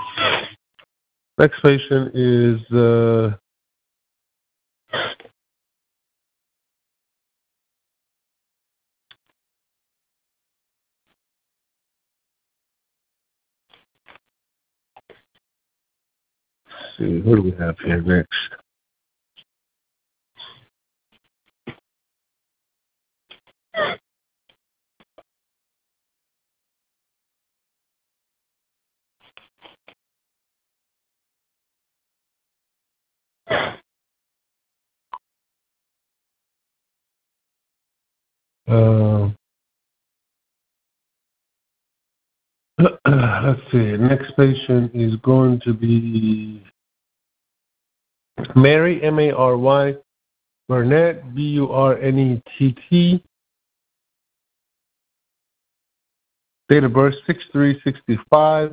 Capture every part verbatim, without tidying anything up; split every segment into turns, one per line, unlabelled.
Next patient is uh, let's see, who do we have here next? Uh, let's see. Next patient is going to be Mary, M A R Y, Burnett, B U R N E T T. Date of birth, six three sixty-five.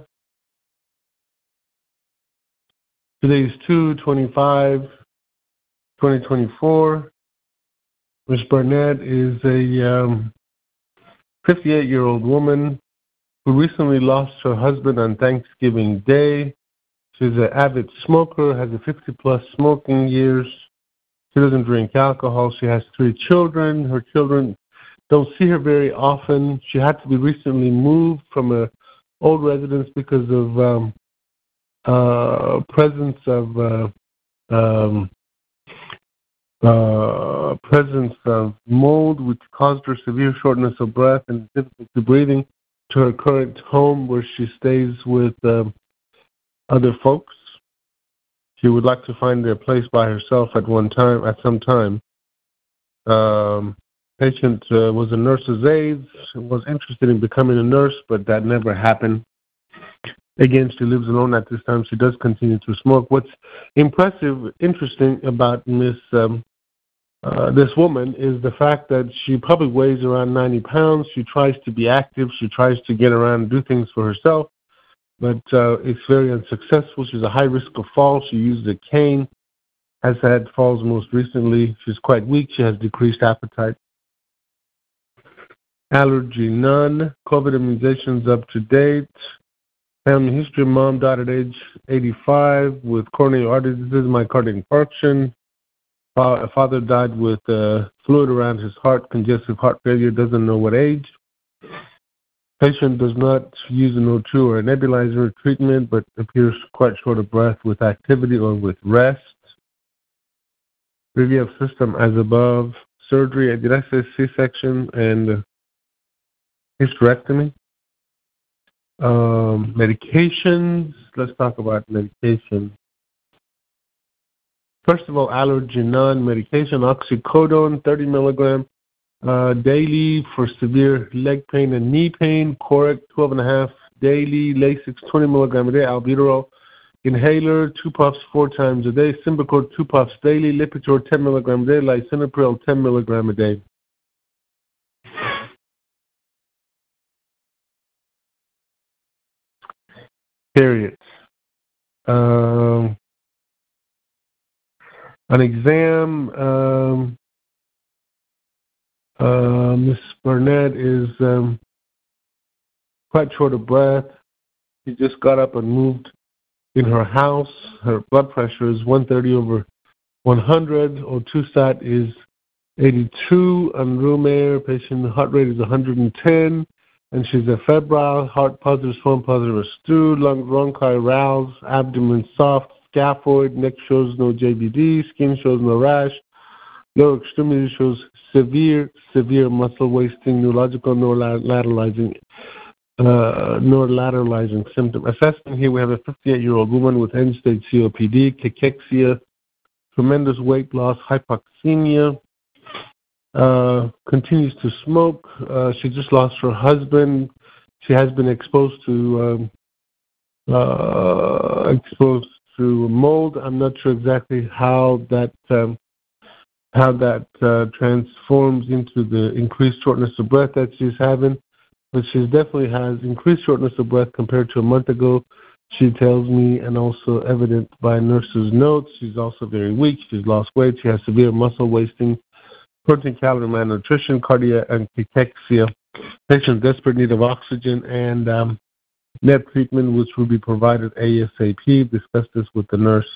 Today is two twenty-five twenty twenty-four. Miz Burnett is a um, fifty-eight-year-old woman who recently lost her husband on Thanksgiving Day. She's an avid smoker, has a fifty-plus smoking years. She doesn't drink alcohol. She has three children. Her children don't see her very often. She had to be recently moved from an old residence because of um, uh, presence of uh, um, uh, presence of mold, which caused her severe shortness of breath and difficulty breathing, to her current home where she stays with um, other folks. She would like to find a place by herself at one time, at some time. Um, patient uh, was a nurse's aide, was interested in becoming a nurse, but that never happened. Again, she lives alone at this time. She does continue to smoke. What's impressive, interesting about Miss um, uh, this woman is the fact that she probably weighs around ninety pounds. She tries to be active. She tries to get around and do things for herself, but uh, it's very unsuccessful. She's a high risk of fall. She uses a cane, has had falls most recently. She's quite weak. She has decreased appetite. Allergy, none. COVID immunizations up to date. Family history, mom died at age eighty-five with coronary artery disease, myocardial infarction. Father died with uh, fluid around his heart, congestive heart failure, doesn't know what age. Patient does not use an O two or a nebulizer treatment, but appears quite short of breath with activity or with rest. Review of system as above. Surgery, did I say C-section and uh, hysterectomy? Um, medications, let's talk about medication. First of all, allergy, none. Medication, oxycodone, thirty milligram uh, daily for severe leg pain and knee pain. Corec, twelve and a half daily. Lasix, twenty milligram a day. Albuterol, inhaler, two puffs four times a day. Symbicort, two puffs daily. Lipitor, ten milligram a day. Lisinopril, ten milligram a day. Period. Um, An exam, um, uh, Miss Burnett is um, quite short of breath. She just got up and moved in her house. Her blood pressure is one thirty over one hundred. O two sat is eighty-two. On room air, patient heart rate is one hundred ten. And she's a febrile, heart positive, swollen positive, astute, lung bronchi roused, abdomen soft, scaphoid, neck shows no J B D, skin shows no rash, lower extremity shows severe, severe muscle wasting, neurological neurolateralizing, uh, neurolateralizing symptom. Assessment here, we have a fifty-eight-year-old woman with end-stage C O P D, cachexia, tremendous weight loss, hypoxemia, uh, continues to smoke. Uh, she just lost her husband. She has been exposed to um, uh, exposed to mold. I'm not sure exactly how that um, how that uh, transforms into the increased shortness of breath that she's having, but she definitely has increased shortness of breath compared to a month ago. She tells me, and also evident by nurse's notes, she's also very weak. She's lost weight. She has severe muscle wasting, protein calorie malnutrition, cardiac and cachexia. Patient desperate need of oxygen and um, N E T treatment, which will be provided ASAP. Discuss this with the nurse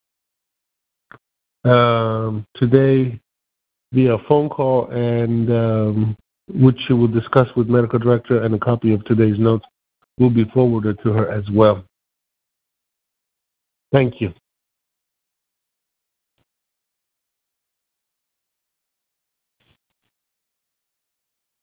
um, today via phone call, and um, which she will discuss with medical director, and a copy of today's notes will be forwarded to her as well. Thank you.